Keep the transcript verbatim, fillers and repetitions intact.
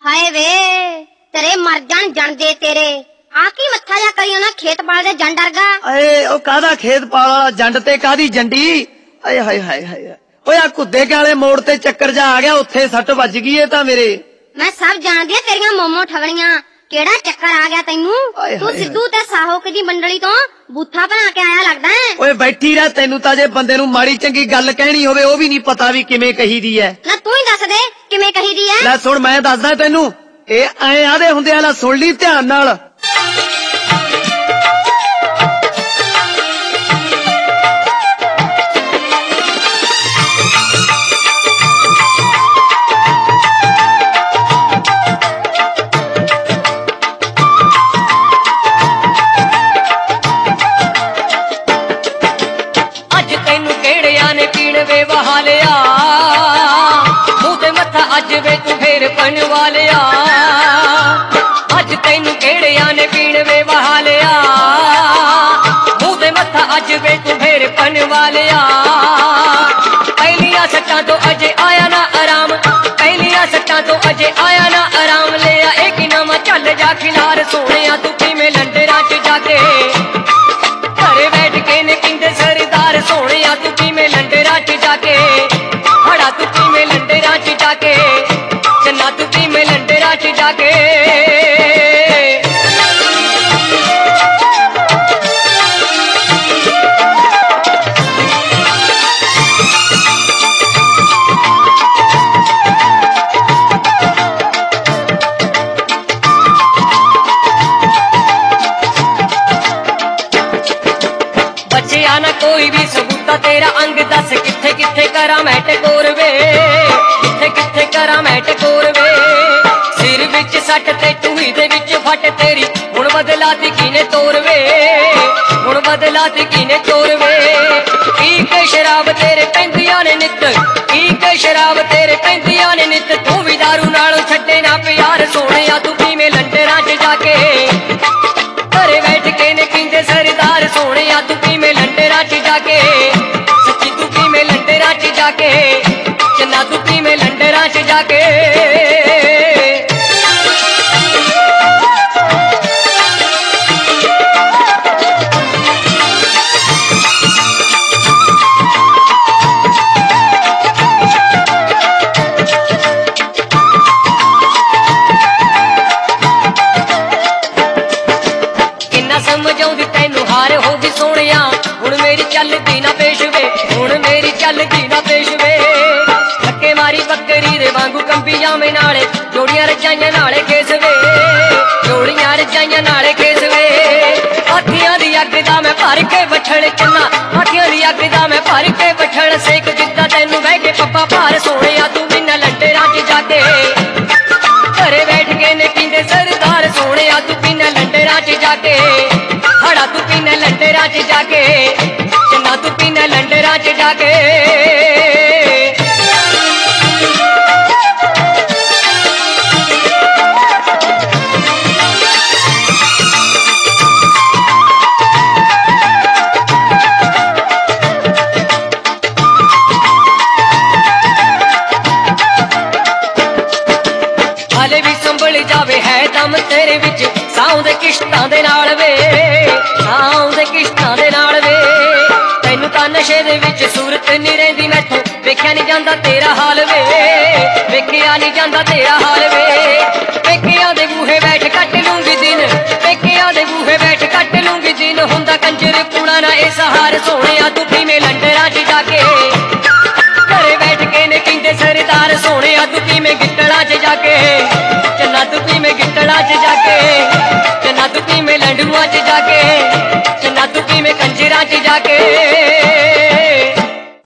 हाय वे तेरे मर जान जन दे तेरे आकी मत्था जा करी ना खेत पाल दे जंड अरगा। अरे ओ कादा खेत पाल वाला जंड ते कादी जंडी। आए हाय हाय हाय ओए आ कुद्दे काले मोड़ ते चक्कर जा आ गया उत्थे सट वज गई है ता मेरे। मैं सब जानदी तेरियां मोमो ठगड़ियां केड़ा चक्कर आ गया तैनू। तू सिद्धू ते साहोक दी मंडली तो बूथा बना के आया लगदा है। ओए बैठी रह तैनू ता जे बंदे नू माड़ी चंगी गल कहनी होवे ओ भी नहीं पता भी किवें कही दी है। ना तू ही दस दे किवें कही दी है। ले सुन मैं दसदा तैनू ए ऐ आदे हुंदे ला सुन ली ध्यान नाल। अज वे तू फेर पन वालिया अज तैनू केड़िया ने पीण वे बहालिया मुंह ते मत्था अज वे तू फेर पन वालिया पहलिया सट्टां तो अजे आया ना आराम पहलिया सट्टां तो अजे आया ना आराम लिया एक नवा चल जा खिलार सोनिया तू किवें लंडरां च जाके घरे बैठ के ने किंदे सरदार सोनिया तू किवें लंडरां च जाके हड़ा तू किवें लंडरां च जाके चन्ना तू किवें लंडरां च जाके बचिया ना कोई भी सबूता तेरा अंग दस किथे किथे करा मैं टकोर वे किथे किथे करा मैं टकोर वे सिर विच सट ते टूही दे विच फट तेरी हुण बदला ती किने तोर वे हुण बदला ती किने तोर वे पी के शराब तेरे पैंदियां ने नित पी के शराब तेरे पैंदियां ने नित तू भी दारू नालों छड्डे ना प्यार सोनिया तू किवें लंडरां च जाके घरे बैठ के ने किंदे सरदार सोनिया तू किवें लंडरां च जाके सच्ची तू किवें लंडरां च जाके चन्ना तू किवें लंडरां च जाके समझाउंदी तैनू हार हो गई सोनिया हुण मेरी चलदी ना पेश वे हुण मेरी चलदी ना पेश वे धक्के मारी बकरी दे वांगू कंबी जावे नाले जोड़ियां रजाइयां नाले खेस वे जोड़ियां रजाइयां नाले खेस वे हाथियां दी अग दा मैं भर के बठण चन्ना हाथियां दी अग दा मैं भर के बठण सेक दित्ता तैनू बह के पप्पा भार सोनिया तू बिना लंडरां च जाके घरे बैठ के ने पींदे सरदार सोनिया तू बिना लंडरां च जाके हड़ा तू पीना लंडरां च जाके चन्ना तू पीना लंडरां च जाके हाले भी संभल जावे है दम तेरे विच साउं दे किश्तां दे नाल वे साउं दे किश्तां दे नाल वे तैनू तां नशे दे विच सूरत नहीं रहिंदी मैथों वेख्या नहीं जांदा तेरा हाल वे वेख्या नहीं जांदा तेरा हाल वे पेकियां दे बूहे बैठ कट लूंगी दिन पेकियां दे बूहे बैठ कट लूंगी दिन हुंदा कंजर पूरा ना ए सहार सोनिया तू किवें लंडरां च जाके घरे बैठ के ने पींदे सरदार सोनिया तू किवें गिट्टड़ां च जाके चन्ना तू किवें गिट्टड़ां च जाके चन्ना तू किवें लंडुआं च जाके चन्ना तू किवें कंजरां च जाके